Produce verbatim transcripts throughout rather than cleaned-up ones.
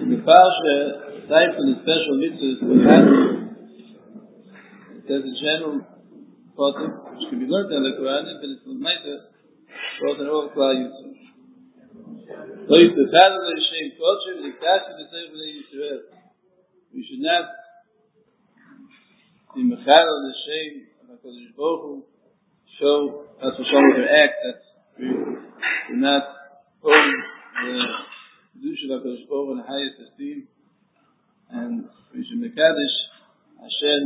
the Parsha, aside from the special mitzvahs we have, there's a general pasuk which can be learned in the Quran, but it's the Maita brought in all Klal Yisrael. So if the Father of Hashem culture, the Kasha the Sefer Yisrael, we should not be Mechal of the Hashem of HaKadosh Baruch Hu, show that's what show with their act that we do not hold the Kedusha of HaKadosh Baruch Hu in the highest esteem, and we should Mekadosh Hashem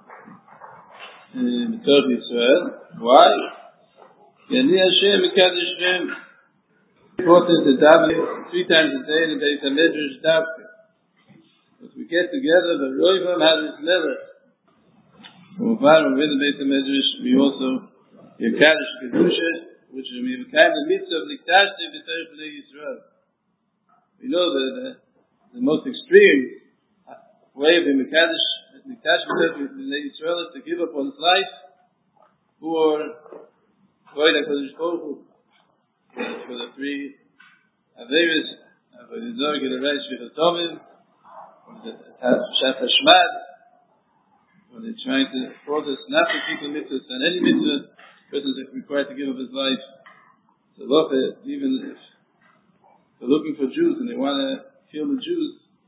in the Torah Yisrael. Why? Yani Hashem Mekadosh Hashem. Important to daven three times a day in the Beit HaMedrash Davka. As we get together, the Roivam has his melech. From afar, when we're in the Beit HaMedrash, we also hear Kaddish Kedusha, which is a kind of mitzvah of Nikdash B'Torah B'nai Yisrael. We know that the, the most extreme way of being Kaddish Nikdash B'Nai Yisrael is to give up one's life for Avodah HaKadosh Baruch Hu, for the three Averis, for the Zorg and the Reish V'Chatomim, for the Shaf HaShmad, when they're trying to force us not to keep the mitzvahs and any mitzvah, the person is required to give up his life. So look, even if they're looking for Jews and they want to kill the Jews,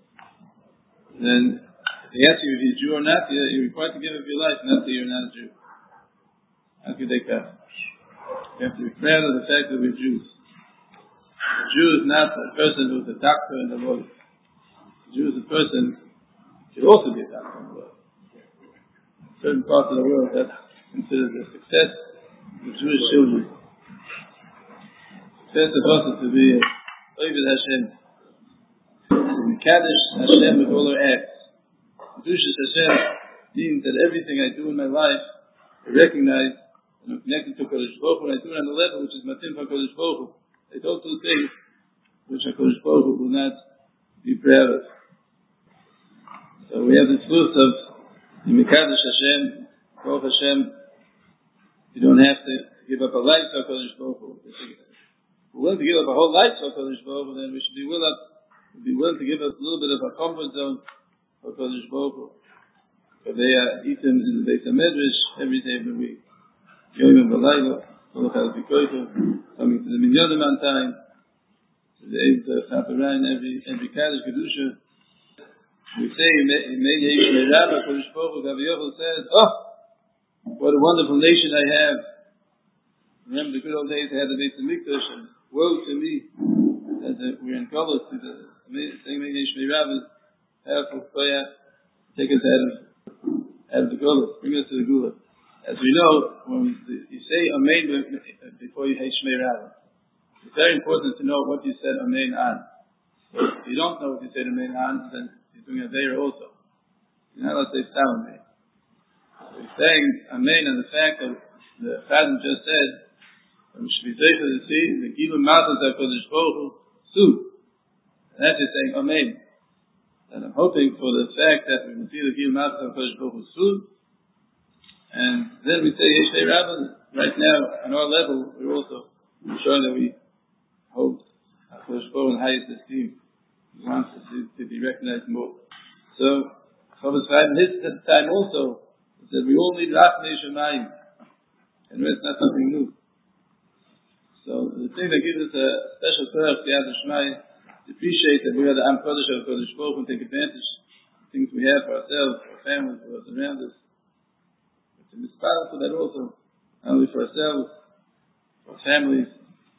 then if they ask you if you're a Jew or not, you're required to give up your life, not that you're not a Jew. How could they come? You have to be proud of the fact that we're Jews. A Jew is not a person who's a doctor in the law. A Jew is a person who should also be a doctor in the law. Certain parts of the world that consider the success of Jewish children. Success of us is to be Oived Hashem. Kaddish Hashem with all our acts. Kedushas Hashem means that everything I do in my life, I recognize and I'm connected to Kodesh Baruch Hu, and I do it on the level which is Matim for Kodesh Baruch Hu. I don't do things which Kodesh Baruch Hu will not be proud of. So we have this truth of Mekadosh Hashem, Baruch Hashem. You don't have to give up a life for Kodesh Baruch Hu. If we're willing to give up a whole life for Kodesh Baruch Hu, then we should be willing, be willing to give up a little bit of a comfort zone for Kodesh Baruch Hu. So they uh, eat them in the Beit HaMedrash every day of the week. Yoyim V'Layla, Kol Echad V'Koyto, coming to the Minyanim on time, to the Eid Chaperan, every every Kaddish Kedusha. We say, Mei Yesh Meirava, Kodesh Baruch Hu, Rabbi Yochel says, oh, what a wonderful nation I have. Remember the good old days I had the Beit HaMikdash, and woe to me, that we're in Kolos, saying Mei Yesh Meirava is powerful Koyah, take us out of, out of the Kolos, bring us to the Gula. As we know, when you say Amen before you say Shmei Rabbah, it's very important to know what you said Amen on. If you don't know what you said Amen on, then you're doing a Aveira also. You're not allowed to say Stam Amen. So you're saying Amen on the fact that the Chazan just said, from Shvizei to the sea, the Gilum Matas HaKadosh Baruch Hu, soon. And that's just saying Amen. And I'm hoping for the fact that we can see the Gilum Matas HaKadosh Baruch Hu soon. And then we say Yeshnei Rabbah. Right now, on our level, we're also showing that we hold HaKadosh Baruch Hu in highest esteem. We want to, to be recognized more. So, Chavis Chaim, in his time also, he said we all need Rachnei Shemayim. And it's not something new. So, the thing that gives us a special Torah, Siyat Shemayim, to appreciate that we are the Am Kodesh of HaKadosh Baruch Hu and take advantage of things we have for ourselves, for our families, for us around us. To be inspired for that also, not only for ourselves, for our families.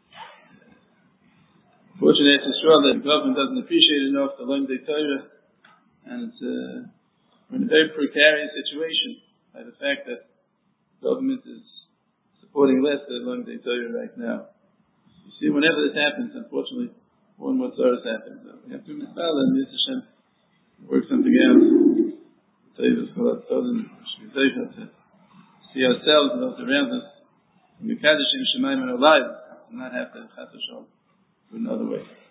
Fortunately, it's sure that the government doesn't appreciate enough the Lom Dei Torah, and it's uh, we're in a very precarious situation by the fact that the government is supporting less than Lom Dei Torah right now. You see, whenever this happens, unfortunately, more and more tzarus happens. So we have to be inspired and Yis Hashem work something out. Tell you this, see ourselves and those around us, and Mekadoshim Shemayim in our lives, and not have to Chas V'Shalom do another way.